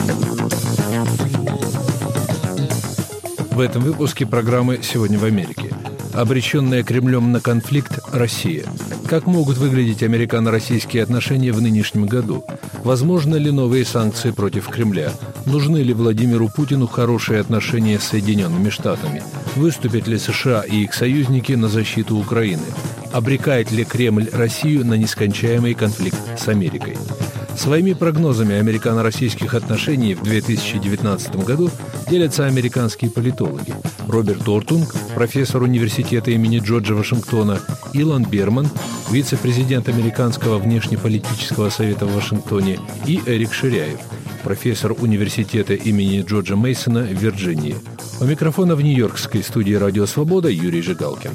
В этом выпуске программы «Сегодня в Америке». Обреченная Кремлем на конфликт Россия. Как могут выглядеть американо-российские отношения в нынешнем году? Возможны ли новые санкции против Кремля? Нужны ли Владимиру Путину хорошие отношения с Соединенными Штатами? Выступят ли США и их союзники на защиту Украины? Обрекает ли Кремль Россию на нескончаемый конфликт с Америкой? Своими прогнозами американо-российских отношений в 2019 году делятся американские политологи. Роберт Ортунг, профессор университета имени Джорджа Вашингтона, Илон Берман, вице-президент Американского внешнеполитического совета в Вашингтоне, и Эрик Ширяев, профессор университета имени Джорджа Мейсона в Вирджинии. У микрофона в нью-йоркской студии «Радио Свобода» Юрий Жигалкин.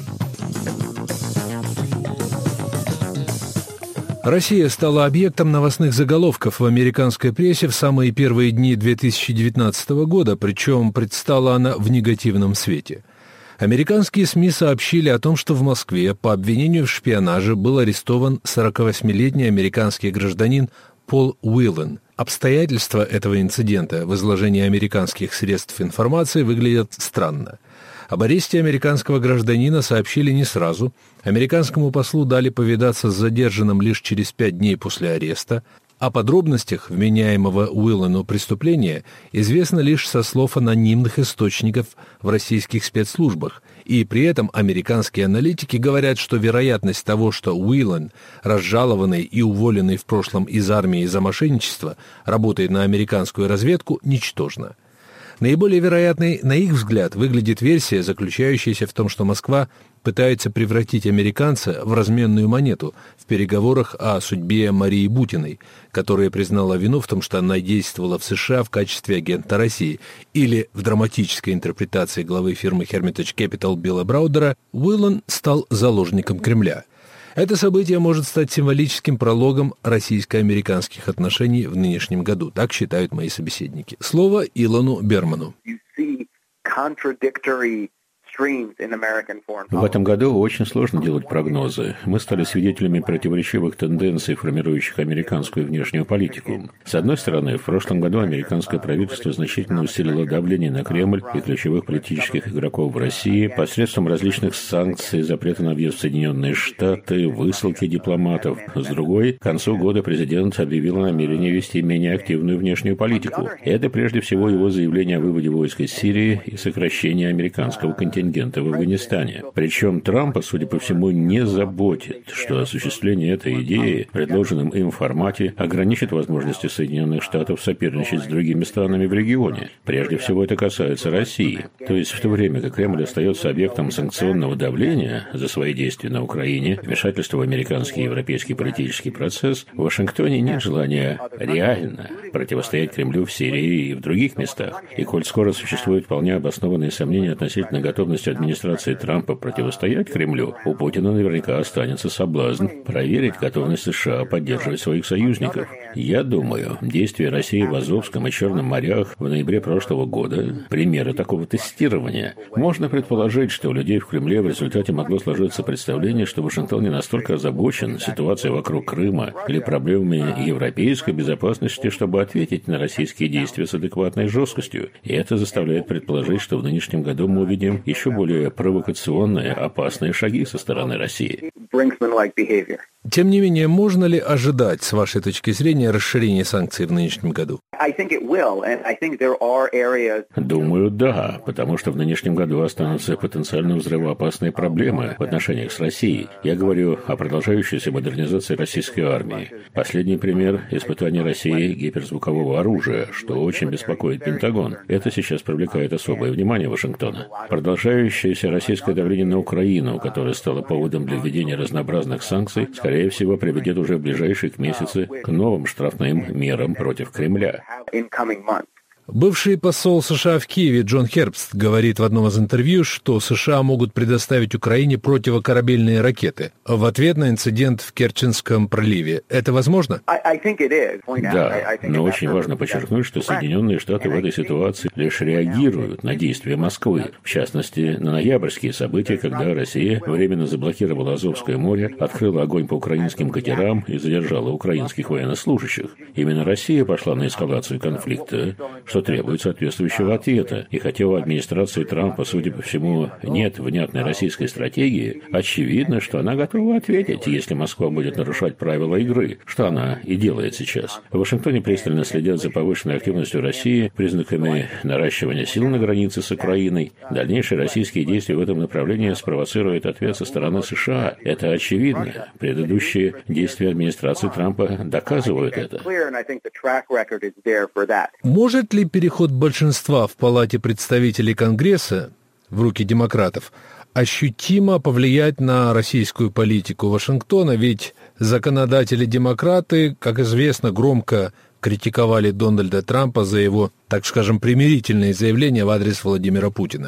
Россия стала объектом новостных заголовков в американской прессе в самые первые дни 2019 года, причем предстала она в негативном свете. Американские СМИ сообщили о том, что в Москве по обвинению в шпионаже был арестован 48-летний американский гражданин Пол Уиллен. Обстоятельства этого инцидента в изложении американских средств информации выглядят странно. Об аресте американского гражданина сообщили не сразу. Американскому послу дали повидаться с задержанным лишь через 5 дней после ареста. О подробностях вменяемого Уиллену преступления известно лишь со слов анонимных источников в российских спецслужбах. И при этом американские аналитики говорят, что вероятность того, что Уиллен, разжалованный и уволенный в прошлом из армии за мошенничество, работает на американскую разведку, ничтожна. Наиболее вероятной, на их взгляд, выглядит версия, заключающаяся в том, что Москва пытается превратить американца в разменную монету в переговорах о судьбе Марии Бутиной, которая признала вину в том, что она действовала в США в качестве агента России, или в драматической интерпретации главы фирмы Hermitage Capital Билла Браудера Уиллен стал заложником Кремля. Это событие может стать символическим прологом российско-американских отношений в нынешнем году, так считают мои собеседники. Слово Илону Берману. В этом году очень сложно делать прогнозы. Мы стали свидетелями противоречивых тенденций, формирующих американскую внешнюю политику. С одной стороны, в прошлом году американское правительство значительно усилило давление на Кремль и ключевых политических игроков в России посредством различных санкций, запрета на въезд в Соединенные Штаты, высылки дипломатов. С другой, к концу года президент объявил о намерении вести менее активную внешнюю политику. Это прежде всего его заявление о выводе войск из Сирии и сокращении американского контингента в Афганистане. Причем Трампа, судя по всему, не заботит, что осуществление этой идеи в предложенном им формате ограничит возможности Соединенных Штатов соперничать с другими странами в регионе. Прежде всего это касается России. То есть в то время как Кремль остается объектом санкционного давления за свои действия на Украине, вмешательство в американский и европейский политический процесс, в Вашингтоне нет желания реально противостоять Кремлю в Сирии и в других местах. И коль скоро существуют вполне обоснованные сомнения относительно готовности администрации Трампа противостоять Кремлю, у Путина наверняка останется соблазн проверить готовность США поддерживать своих союзников. Я думаю, действия России в Азовском и Черном морях в ноябре прошлого года – примеры такого тестирования. Можно предположить, что у людей в Кремле в результате могло сложиться представление, что Вашингтон не настолько озабочен ситуацией вокруг Крыма или проблемами европейской безопасности, чтобы ответить на российские действия с адекватной жесткостью. И это заставляет предположить, что в нынешнем году мы увидим еще более провокационные, опасные шаги со стороны России. Тем не менее, можно ли ожидать, с вашей точки зрения, расширения санкций в нынешнем году? Думаю, да, потому что в нынешнем году останутся потенциально взрывоопасные проблемы в отношениях с Россией. Я говорю о продолжающейся модернизации российской армии. Последний пример – испытание России гиперзвукового оружия, что очень беспокоит Пентагон. Это сейчас привлекает особое внимание Вашингтона. Продолжающееся российское давление на Украину, которое стало поводом для введения разнообразных санкций, скорее всего, приведет уже в ближайшие месяцы к новым штрафным мерам против Кремля. Бывший посол США в Киеве Джон Хербст говорит в одном из интервью, что США могут предоставить Украине противокорабельные ракеты в ответ на инцидент в Керченском проливе. Это возможно? Да, но очень важно подчеркнуть, что Соединенные Штаты в этой ситуации лишь реагируют на действия Москвы, в частности, на ноябрьские события, когда Россия временно заблокировала Азовское море, открыла огонь по украинским катерам и задержала украинских военнослужащих. Именно Россия пошла на эскалацию конфликта, что требует соответствующего ответа. И хотя у администрации Трампа, судя по всему, нет внятной российской стратегии, очевидно, что она готова ответить, если Москва будет нарушать правила игры, что она и делает сейчас. В Вашингтоне пристально следят за повышенной активностью России, признаками наращивания сил на границе с Украиной. Дальнейшие российские действия в этом направлении спровоцируют ответ со стороны США. Это очевидно. Предыдущие действия администрации Трампа доказывают это. Может ли переход большинства в Палате представителей Конгресса в руки демократов ощутимо повлиять на российскую политику Вашингтона? Ведь законодатели-демократы, как известно, громко критиковали Дональда Трампа за его, так скажем, примирительные заявления в адрес Владимира Путина.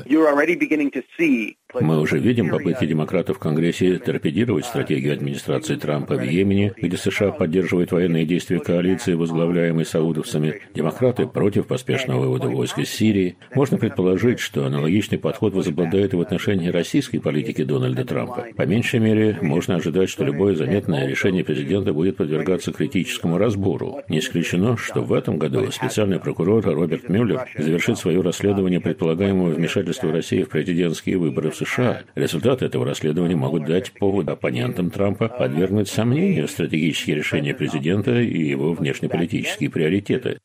Мы уже видим попытки демократов в Конгрессе торпедировать стратегию администрации Трампа в Йемене, где США поддерживают военные действия коалиции, возглавляемой саудовцами. Демократы против поспешного вывода войск из Сирии. Можно предположить, что аналогичный подход возобладает и в отношении российской политики Дональда Трампа. По меньшей мере, можно ожидать, что любое заметное решение президента будет подвергаться критическому разбору. Не исключено, что в этом году специальный прокурор Роберт Мюллер завершит свое расследование предполагаемого вмешательства России в президентские выборы в США. Результаты этого расследования могут дать повод оппонентам Трампа подвергнуть сомнению стратегические решения президента и его внешнеполитические приоритеты.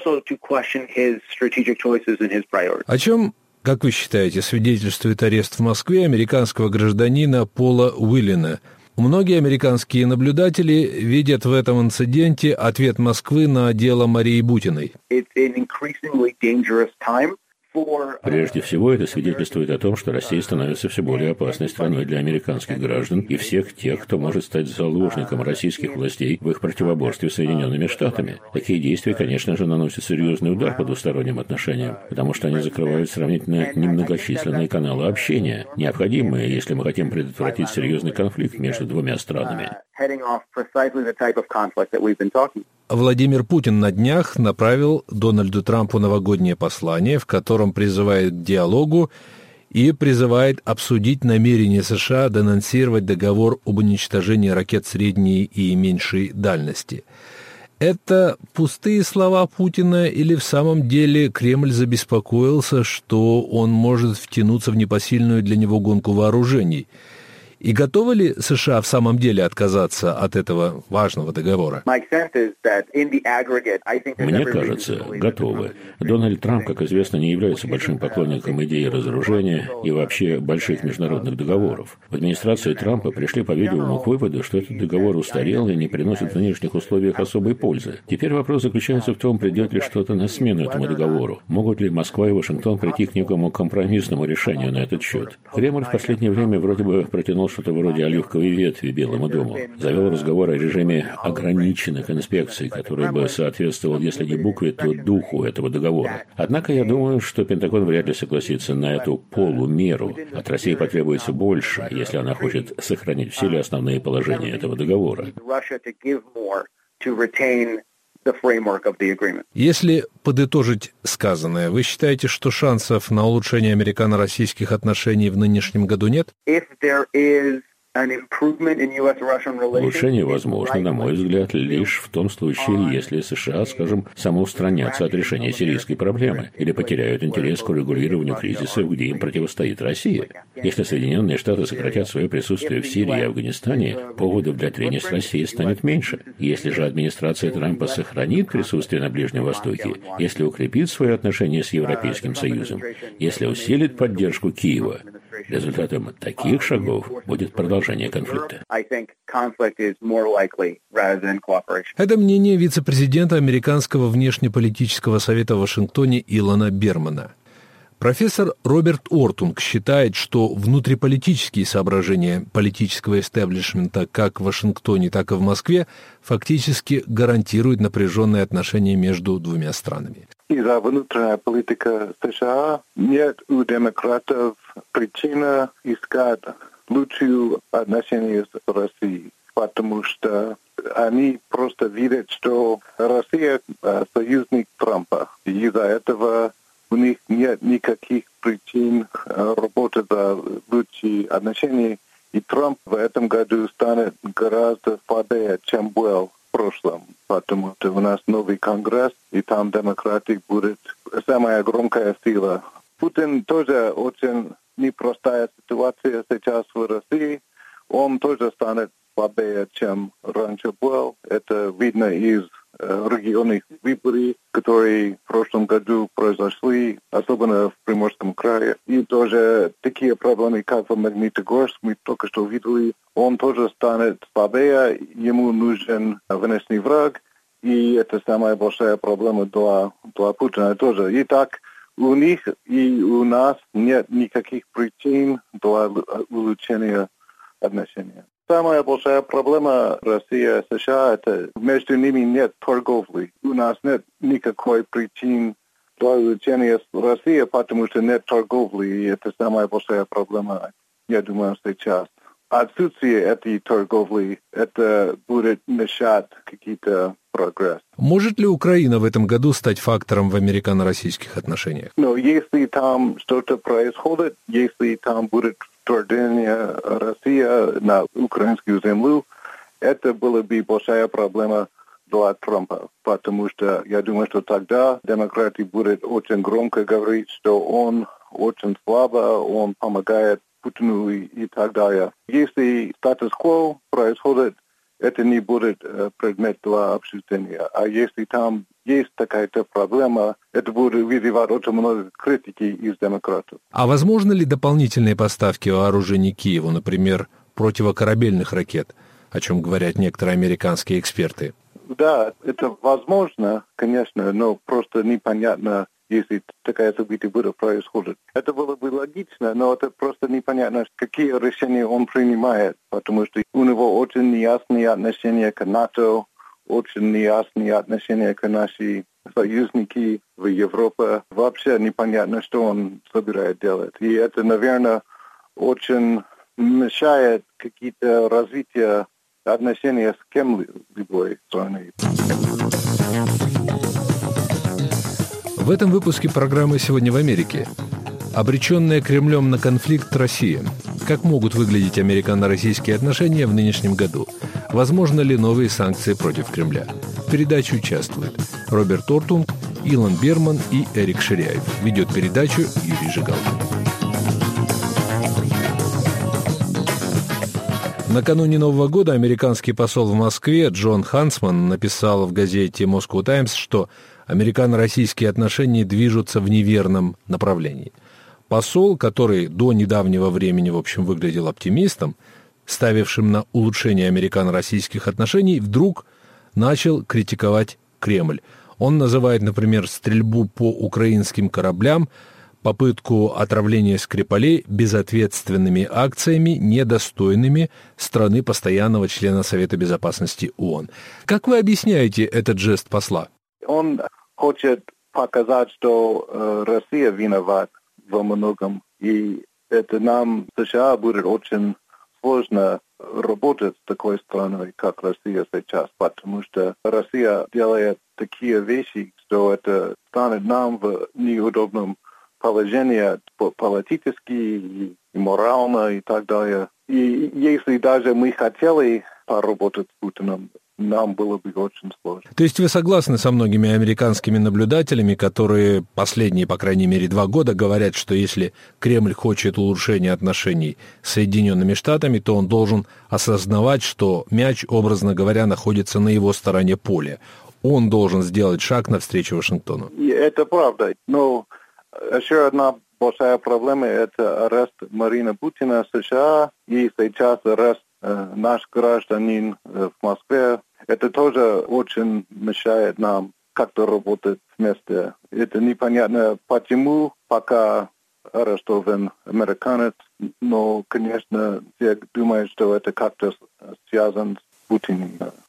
О чем, как вы считаете, свидетельствует арест в Москве американского гражданина Пола Уиллина? Многие американские наблюдатели видят в этом инциденте ответ Москвы на дело Марии Бутиной. Прежде всего, это свидетельствует о том, что Россия становится все более опасной страной для американских граждан и всех тех, кто может стать заложником российских властей в их противоборстве с Соединенными Штатами. Такие действия, конечно же, наносят серьезный удар по двусторонним отношениям, потому что они закрывают сравнительно немногочисленные каналы общения, необходимые, если мы хотим предотвратить серьезный конфликт между двумя странами. Владимир Путин на днях направил Дональду Трампу новогоднее послание, в котором призывает к диалогу и призывает обсудить намерение США денонсировать договор об уничтожении ракет средней и меньшей дальности. Это пустые слова Путина или в самом деле Кремль забеспокоился, что он может втянуться в непосильную для него гонку вооружений? И готовы ли США в самом деле отказаться от этого важного договора? Мне кажется, готовы. Дональд Трамп, как известно, не является большим поклонником идеи разоружения и вообще больших международных договоров. В администрации Трампа пришли, по-видимому, к выводу, что этот договор устарел и не приносит в нынешних условиях особой пользы. Теперь вопрос заключается в том, придет ли что-то на смену этому договору. Могут ли Москва и Вашингтон прийти к некому компромиссному решению на этот счет? Кремль в последнее время вроде бы протянул что-то вроде оливковой ветви Белому дому. Завел разговор о режиме ограниченных инспекций, который бы соответствовал, если не букве, то духу этого договора. Однако я думаю, что Пентагон вряд ли согласится на эту полумеру. От России потребуется больше, если она хочет сохранить в силе основные положения этого договора. Если подытожить сказанное, вы считаете, что шансов на улучшение американо-российских отношений в нынешнем году нет? Улучшение возможно, на мой взгляд, лишь в том случае, если США, скажем, самоустранятся от решения сирийской проблемы или потеряют интерес к урегулированию кризисов, где им противостоит Россия. Если Соединенные Штаты сократят свое присутствие в Сирии и Афганистане, поводов для трений с Россией станет меньше. Если же администрация Трампа сохранит присутствие на Ближнем Востоке, если укрепит свои отношения с Европейским Союзом, если усилит поддержку Киева, результатом таких шагов будет продолжение конфликта. Это мнение вице-президента Американского внешнеполитического совета в Вашингтоне Илона Бермана. Профессор Роберт Ортунг считает, что внутриполитические соображения политического истеблишмента как в Вашингтоне, так и в Москве фактически гарантируют напряженные отношения между двумя странами. из-за внутренней политики США нет у демократов причины искать лучшие отношения с Россией, потому что они просто видят, что Россия союзник Трампа. Из-за этого у них нет никаких причин работать за лучшие отношения. И Трамп в этом году станет гораздо слабее, чем был в прошлом, потому что у нас новый Конгресс, и там демократы будут самая громкая сила. Путин тоже очень непростая ситуация сейчас в России. Он тоже станет слабее, чем раньше был. Это видно из региональных выборов, которые в прошлом году произошли, особенно в Приморском крае. И тоже такие проблемы, как в Магнитогорске, мы только что видели, он тоже станет слабее, ему нужен внешний враг, и это самая большая проблема для Путина тоже. Итак, у них и у нас нет никаких причин для улучшения отношений. Самая большая проблема России и США – это между ними нет торговли. У нас нет никакой причины для улучшения с Россией, потому что нет торговли, и это самая большая проблема, я думаю, сейчас. Отсутствие этой торговли – это будет мешать какие-то прогресс. Может ли Украина в этом году стать фактором в американо-российских отношениях? Но если там что-то происходит, если там будет вторжение России на украинскую землю, это была бы большая проблема для Трампа, потому что я думаю, что тогда демократы будут очень громко говорить, что он очень слабо, он помогает Путину и так далее. Если статус-кво происходит, это не будет предмет для обсуждения. А если там есть такая-то проблема, это будет вызывать очень много критики из демократов. А возможно ли дополнительные поставки вооружений Киеву, например, противокорабельных ракет, о чем говорят некоторые американские эксперты? Да, это возможно, конечно, но просто непонятно, если такая событие будет происходить. Это было бы логично, но это просто непонятно, какие решения он принимает, потому что у него очень неясные отношения к НАТО, очень неясные отношения к нашим союзникам в Европе. Вообще непонятно, что он собирается делать. И это, наверное, очень мешает какие-то развития отношения с кем-либо страной. В этом выпуске программы «Сегодня в Америке». Обреченная Кремлем на конфликт Россия. Как могут выглядеть американо-российские отношения в нынешнем году? Возможно ли новые санкции против Кремля? В передаче участвуют Роберт Ортунг, Илон Берман и Эрик Ширяев. Ведет передачу Юрий Жигалкин. Накануне Нового года американский посол в Москве Джон Хансман написал в газете Moscow Times, что американо-российские отношения движутся в неверном направлении. Посол, который до недавнего времени, в общем, выглядел оптимистом, ставившим на улучшение американо-российских отношений, вдруг начал критиковать Кремль. Он называет, например, стрельбу по украинским кораблям, попытку отравления Скрипалей безответственными акциями, недостойными страны постоянного члена Совета Безопасности ООН. Как вы объясняете этот жест посла? Он хочет показать, что Россия виновата во многом, и это нам, США, будет очень сложно работать с такой страной, как Россия сейчас, потому что Россия делает такие вещи, что это станет нам в неудобном положении политически и морально и так далее. И если даже мы хотели поработать с Путиным, нам было бы очень сложно. То есть вы согласны со многими американскими наблюдателями, которые последние, по крайней мере, 2 года говорят, что если Кремль хочет улучшения отношений с Соединенными Штатами, то он должен осознавать, что мяч, образно говоря, находится на его стороне поля. Он должен сделать шаг навстречу Вашингтону. И это правда. Но еще одна большая проблема – это арест Марины Путина в США и сейчас арест наш гражданин в Москве. Это тоже очень мешает нам как-то работать вместе. Это непонятно, почему пока арестован американец, но, конечно, все думают, что это как-то связано с Путиным.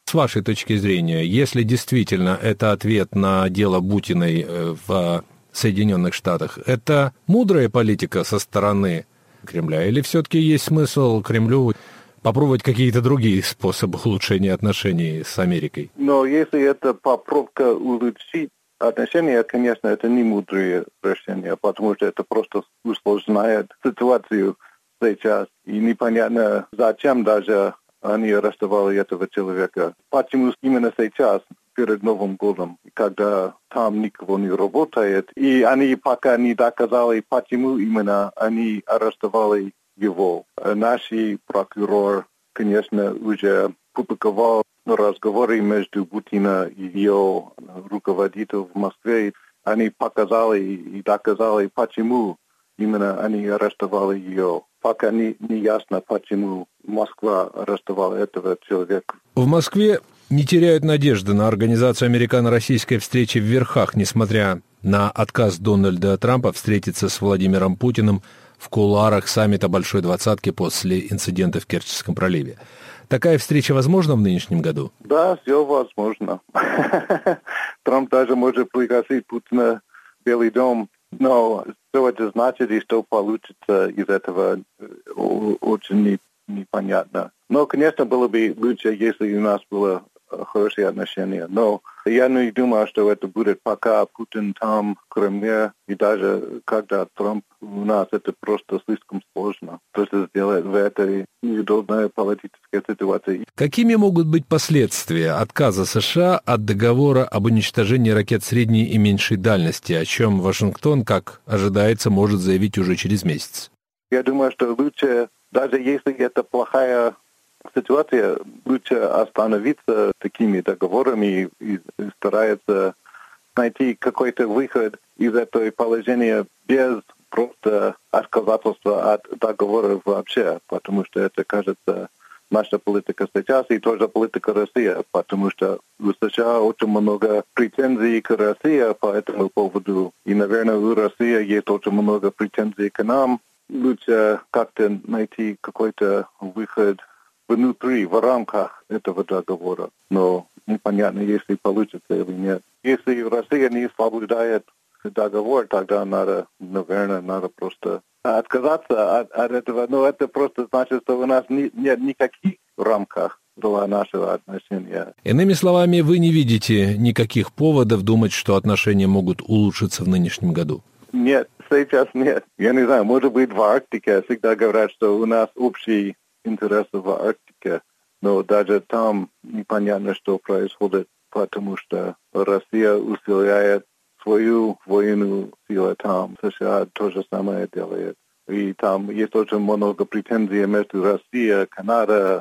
С вашей точки зрения, если действительно это ответ на дело Бутиной в Соединенных Штатах, это мудрая политика со стороны Кремля? Или все-таки есть смысл Кремлю попробовать какие-то другие способы улучшения отношений с Америкой? Но если это попытка улучшить отношения, конечно, это не мудрое решение, потому что это просто усложняет ситуацию сейчас. И непонятно, зачем даже они арестовали этого человека. Почему именно сейчас, перед Новым годом, когда там никого не работает, и они пока не доказали, почему именно они арестовали его. Наш прокурор, конечно, уже публиковал разговоры между Путиным и ее руководителем в Москве. Они показали и доказали, почему именно они арестовали ее. Пока не ясно, почему Москва арестовала этого человека. В Москве не теряют надежды на организацию американо-российской встречи в Верхах, несмотря на отказ Дональда Трампа встретиться с Владимиром Путиным в кулуарах саммита Большой Двадцатки после инцидента в Керченском проливе. Такая встреча возможна в нынешнем году? Да, все возможно. Трамп даже может пригласить Путина в Белый дом. Но что это значит и что получится из этого, очень непонятно. Но, конечно, было бы лучше, если у нас было хорошие отношения. Но я не думаю, что это будет пока Путин там, в Кремле, и даже когда Трамп у нас, это просто слишком сложно. Просто сделать в этой неудобной политической ситуации. Какими могут быть последствия отказа США от договора об уничтожении ракет средней и меньшей дальности, о чем Вашингтон, как ожидается, может заявить уже через месяц? Я думаю, что лучше, даже если это плохая ситуация, лучше остановиться такими договорами и стараться найти какой-то выход из этого положения без просто отказательства от договора вообще, потому что это, кажется, наша политика сейчас и тоже политика России, потому что у США очень много претензий к России по этому поводу, и, наверное, у России есть очень много претензий к нам. Лучше как-то найти какой-то выход внутри, в рамках этого договора. Но непонятно, если получится или нет. Если Россия не соблюдает договор, тогда надо просто отказаться от этого. Но это просто значит, что у нас нет никаких рамках для нашего отношения. Иными словами, вы не видите никаких поводов думать, что отношения могут улучшиться в нынешнем году? Нет, сейчас нет. Я не знаю, может быть, в Арктике всегда говорят, что у нас общий интерес в Арктике, но даже там непонятно, что происходит, потому что Россия усиляет свою военную силу там, США то же самое делает. И там есть очень много претензий между Россией, Канадой,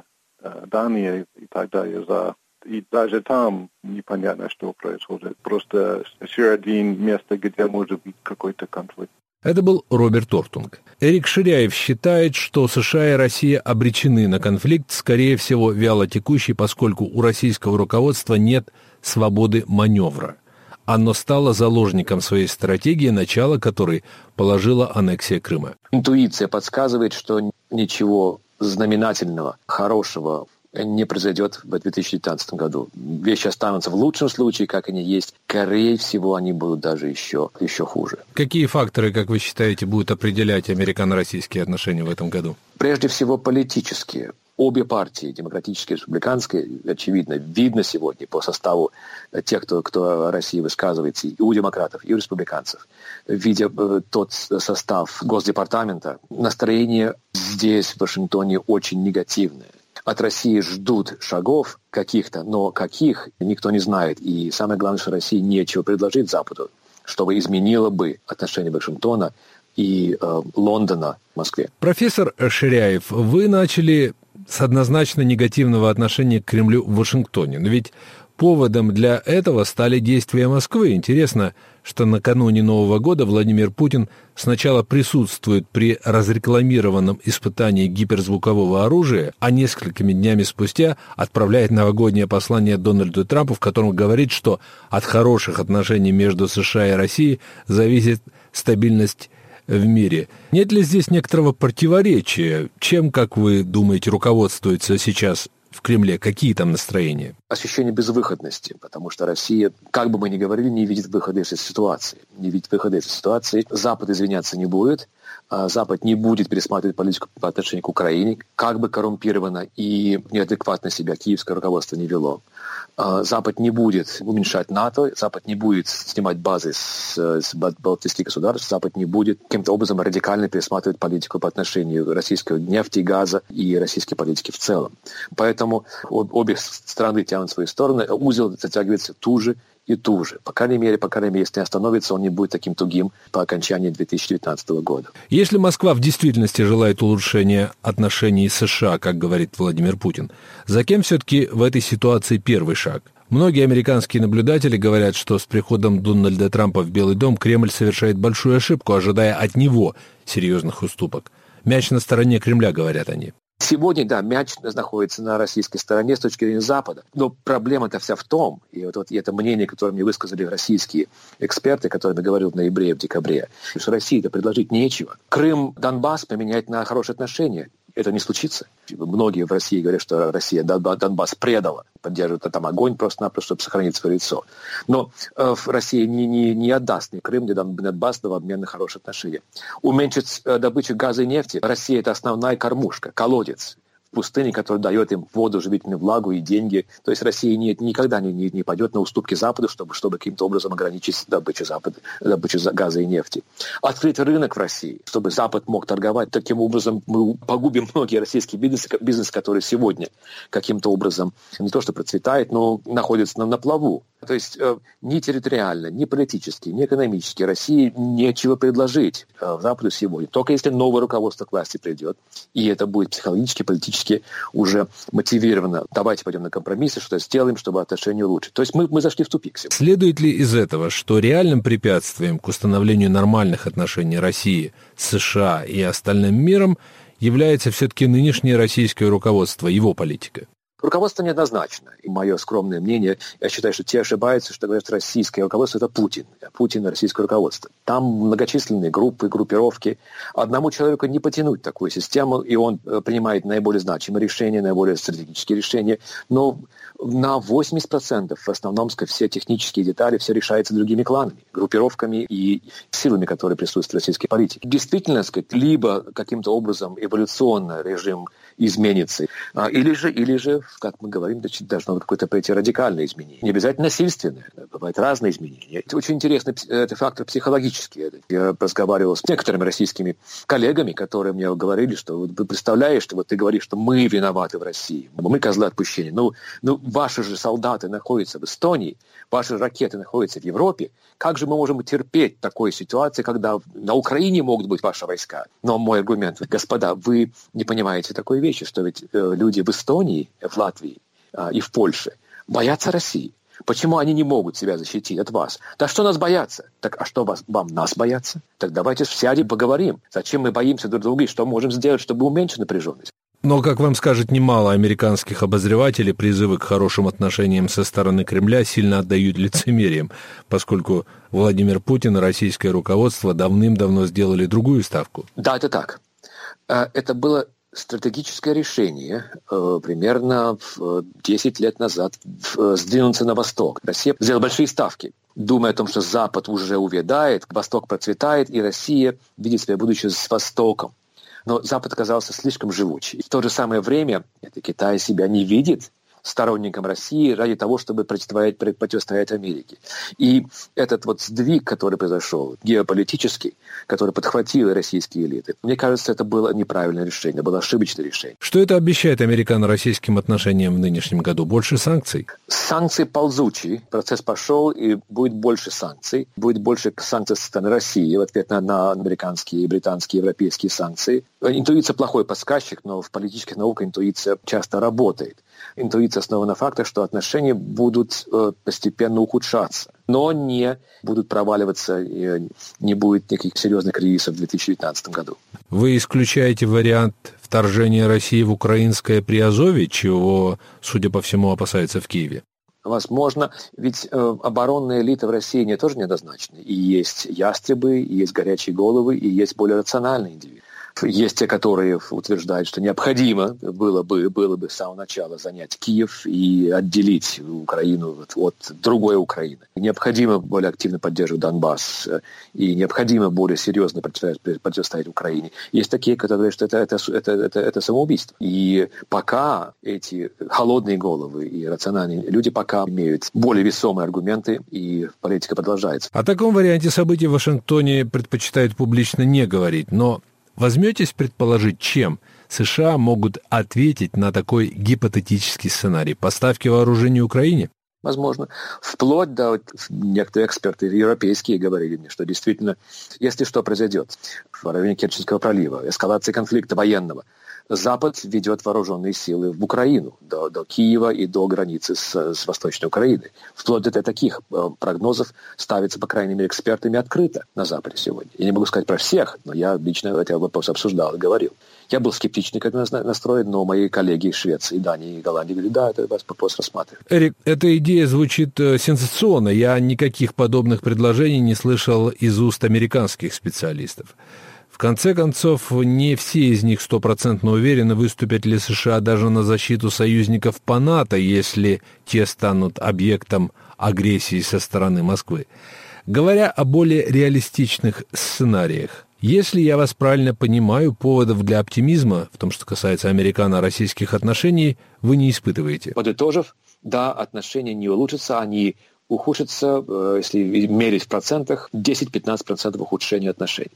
Данией и так далее. И даже там непонятно, что происходит. Просто еще один место, где может быть какой-то конфликт. Это был Роберт Ортунг. Эрик Ширяев считает, что США и Россия обречены на конфликт, скорее всего, вяло текущий, поскольку у российского руководства нет свободы маневра. Оно стало заложником своей стратегии, начало которой положила аннексия Крыма. Интуиция подсказывает, что ничего знаменательного, хорошего не произойдет в 2019 году. Вещи останутся в лучшем случае, как они есть. Скорее всего, они будут даже еще хуже. Какие факторы, как вы считаете, будут определять американо-российские отношения в этом году? Прежде всего, политические. Обе партии, демократическая и республиканская, очевидно, видно сегодня по составу тех, кто о России высказывается, и у демократов, и у республиканцев. Видя тот состав Госдепартамента, настроение здесь, в Вашингтоне, очень негативное. От России ждут шагов каких-то, но каких, никто не знает. И самое главное, что России нечего предложить Западу, чтобы изменило бы отношение Вашингтона и Лондона в Москве. Профессор Ширяев, вы начали с однозначно негативного отношения к Кремлю в Вашингтоне. Но ведь поводом для этого стали действия Москвы. Интересно, что накануне Нового года Владимир Путин сначала присутствует при разрекламированном испытании гиперзвукового оружия, а несколькими днями спустя отправляет новогоднее послание Дональду Трампу, в котором говорит, что от хороших отношений между США и Россией зависит стабильность в мире. Нет ли здесь некоторого противоречия? Чем, как вы думаете, руководствуется сейчас в Кремле? Какие там настроения? Ощущение безвыходности, потому что Россия, как бы мы ни говорили, не видит выхода из этой ситуации. Не видит выхода из этой ситуации. Запад извиняться не будет. Запад не будет пересматривать политику по отношению к Украине, как бы коррумпированно и неадекватно себя киевское руководство не вело. Запад не будет уменьшать НАТО, Запад не будет снимать базы с балтийских государств, Запад не будет каким-то образом радикально пересматривать политику по отношению российской нефти и газа и российской политики в целом. Поэтому обе страны тянут в свои стороны, узел затягивается туже и туже. По крайней мере, если не остановится, он не будет таким тугим по окончании 2019 года. Если Москва в действительности желает улучшения отношений с США, как говорит Владимир Путин, за кем все-таки в этой ситуации первый шаг? Многие американские наблюдатели говорят, что с приходом Дональда Трампа в Белый дом Кремль совершает большую ошибку, ожидая от него серьезных уступок. Мяч на стороне Кремля, говорят они. Сегодня, да, мяч находится на российской стороне с точки зрения Запада. Но проблема-то вся в том, и это мнение, которое мне высказали российские эксперты, которые я говорил в ноябре и в декабре, что России-то предложить нечего. Крым, Донбасс поменять на хорошие отношения. Это не случится. Многие в России говорят, что Россия Донбасс предала, поддерживает там огонь просто-напросто, чтобы сохранить свое лицо. Но Россия не отдаст ни Крым, ни Донбасс в обмен на хорошие отношения. Уменьшить добычу газа и нефти. Россия – это основная кормушка, колодец в пустыне, который дает им воду, живительную влагу и деньги. То есть Россия никогда не пойдет на уступки Западу, чтобы каким-то образом ограничить добычу газа и нефти. Открыть рынок в России, чтобы Запад мог торговать. Таким образом мы погубим многие российские бизнес, который сегодня каким-то образом не то что процветает, но находится на плаву. То есть ни территориально, ни политически, ни экономически России нечего предложить Западу сегодня. Только если новое руководство к власти придет, и это будет психологически, политически уже мотивировано. Давайте пойдем на компромиссы, что-то сделаем, чтобы отношения улучшить. То есть мы зашли в тупик сегодня. Следует ли из этого, что реальным препятствием к установлению нормальных отношений России с США и остальным миром является все-таки нынешнее российское руководство, его политика? Руководство неоднозначно. И мое скромное мнение, я считаю, что те ошибаются, что говорят, что российское руководство – это Путин. Путин – российское руководство. Там многочисленные группы, группировки. Одному человеку не потянуть такую систему, и он принимает наиболее значимые решения, наиболее стратегические решения. Но на 80% в основном все технические детали все решается другими кланами, группировками и силами, которые присутствуют в российской политике. Действительно, либо каким-то образом эволюционно режим изменится, или же, как мы говорим, должно быть какое-то пойти радикальное изменение. Не обязательно насильственное, бывают разные изменения. Это очень интересный это фактор психологический. Я разговаривал с некоторыми российскими коллегами, которые мне говорили, что вы представляешь, что ты говоришь, что мы виноваты в России, мы козлы отпущения. Ну, ваши же солдаты находятся в Эстонии, ваши ракеты находятся в Европе. Как же мы можем терпеть такой ситуации, когда на Украине могут быть ваши войска? Но мой аргумент, господа, вы не понимаете такой вещи, что ведь люди в Эстонии, в Латвии и в Польше боятся России. Почему они не могут себя защитить от вас? Да что нас бояться? Так а что вам нас бояться? Так давайте сядем, поговорим. Зачем мы боимся друг друга и что можем сделать, чтобы уменьшить напряженность? Но, как вам скажет немало американских обозревателей, призывы к хорошим отношениям со стороны Кремля сильно отдают лицемерием, поскольку Владимир Путин и российское руководство давным-давно сделали другую ставку. Да, это так. Это было стратегическое решение примерно 10 лет назад сдвинуться на восток. Россия сделала большие ставки, думая о том, что Запад уже увядает, Восток процветает, и Россия видит себя будущее с Востоком. Но Запад оказался слишком живучий. В то же самое время Китай себя не видит сторонником России ради того, чтобы противостоять Америке. И этот вот сдвиг, который произошел, геополитический, который подхватил российские элиты, мне кажется, это было неправильное решение, было ошибочное решение. Что это обещает американо-российским отношениям в нынешнем году? Больше санкций? Санкции ползучие. Процесс пошел, и будет больше санкций. Будет больше санкций со стороны России в ответ на американские, британские, европейские санкции. Интуиция плохой подсказчик, но в политических науках интуиция часто работает. Интуиция основана на фактах, что отношения будут постепенно ухудшаться, но не будут проваливаться, и не будет никаких серьезных кризисов в 2019 году. Вы исключаете вариант вторжения России в украинское Приазовье, чего, судя по всему, опасаются в Киеве? Возможно, ведь оборонная элита в России тоже неоднозначна. И есть ястребы, и есть горячие головы, и есть более рациональные индивиды. Есть те, которые утверждают, что необходимо было бы с самого начала занять Киев и отделить Украину от другой Украины. Необходимо более активно поддерживать Донбасс и необходимо более серьезно противостоять Украине. Есть такие, которые говорят, что это самоубийство. И пока эти холодные головы и рациональные люди пока имеют более весомые аргументы, и политика продолжается. О таком варианте событий в Вашингтоне предпочитают публично не говорить, но возьметесь предположить, чем США могут ответить на такой гипотетический сценарий поставки вооружений Украине? Возможно. Вплоть до некоторые эксперты европейские говорили мне, что действительно, если что произойдет в районе Керченского пролива, эскалация конфликта военного, Запад ведет вооруженные силы в Украину, до Киева и до границы с Восточной Украиной. Вплоть до таких прогнозов ставится, по крайней мере, экспертами открыто на Западе сегодня. Я не могу сказать про всех, но я лично этот вопрос обсуждал и говорил. Я был скептичный к этому настроен, но мои коллеги из Швеции, Дании и Голландии говорили, да, это вопрос рассматриваем. Эрик, эта идея звучит сенсационно. Я никаких подобных предложений не слышал из уст американских специалистов. В конце концов, не все из них стопроцентно уверены, выступят ли США даже на защиту союзников по НАТО, если те станут объектом агрессии со стороны Москвы. Говоря о более реалистичных сценариях, если я вас правильно понимаю, поводов для оптимизма, в том, что касается американо-российских отношений, вы не испытываете. Подытожив, да, отношения не улучшатся, они ухудшатся, если мерить в процентах, 10-15% ухудшения отношений.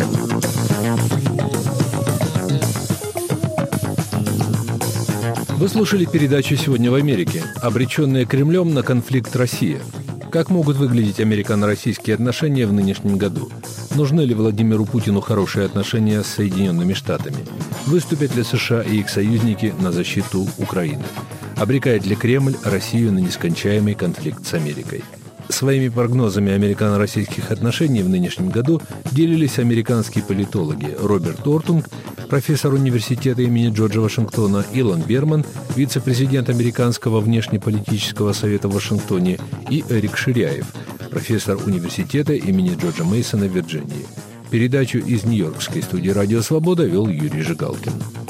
Вы слушали передачу «Сегодня в Америке», обреченная Кремлем на конфликт Россия. Как могут выглядеть американо-российские отношения в нынешнем году? Нужны ли Владимиру Путину хорошие отношения с Соединенными Штатами? Выступят ли США и их союзники на защиту Украины? Обрекает ли Кремль Россию на нескончаемый конфликт с Америкой? Своими прогнозами американо-российских отношений в нынешнем году делились американские политологи Роберт Ортунг, профессор университета имени Джорджа Вашингтона, Илон Берман, вице-президент Американского внешнеполитического совета в Вашингтоне, и Эрик Ширяев, профессор университета имени Джорджа Мейсона в Вирджинии. Передачу из Нью-Йоркской студии «Радио Свобода» вел Юрий Жигалкин.